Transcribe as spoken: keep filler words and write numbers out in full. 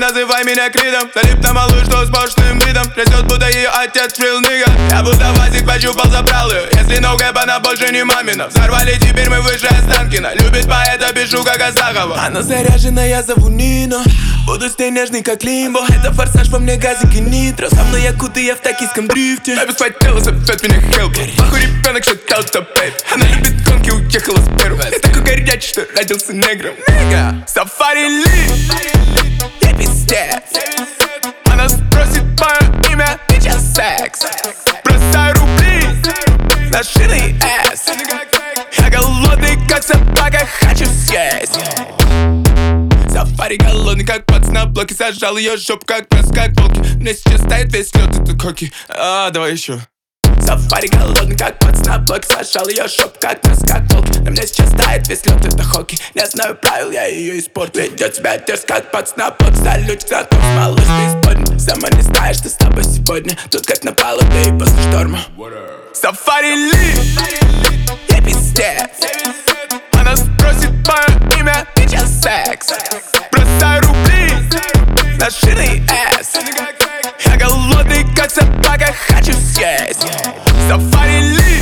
называй меня Кридом. Залип на малыш, что с пошлым видом. Трясет, будто ее отец real nigga. Я будто Васик, пощупал, забрал ее. Если no гэп, она больше не мамина. Взорвали, теперь мы выше Останкина. Любит поэта, пишу как Астахова. Она заряжена, я зову Нину. Буду с ней нежный, как Лимбо. Это форсаж, во мне газик и нитро. Со мной якуты, я в токийском дрифте. Я бесплатила, зовет меня Хелпер. Похуй ребенок, шатал топейп. Она любит гонки, уехала с Перу. Я такой горячий, что родился негром. Нега, сафари ли, я пиздец. Она спросит мое имя, и час секс. Бросай рубли на шины эс. Я голодный, как собака, хочу съесть. Сафари голодный, как пац на блоке. Сажал ее жопу, как пес, как волки. Мне сейчас стоит весь лед, это коки. А, давай еще. Сафари голодный, как пац на блоке. Сажал ее жопу, как пес, как волки. На мне сейчас стоит весь лед, это хоки. Не знаю правил, я ее испорчу. Ведет себя дерзко, как пац на блоке. Салютик, зато малыш преисподней. Сама не знаешь, что с тобой сегодня. Тут как на палубе и после шторма. Сафари ли, я пиздец. Она спросит мое имя, и час секс. Бросай рубли на шины эс. Я голодный, как собака, хочу съесть. Сафари ли.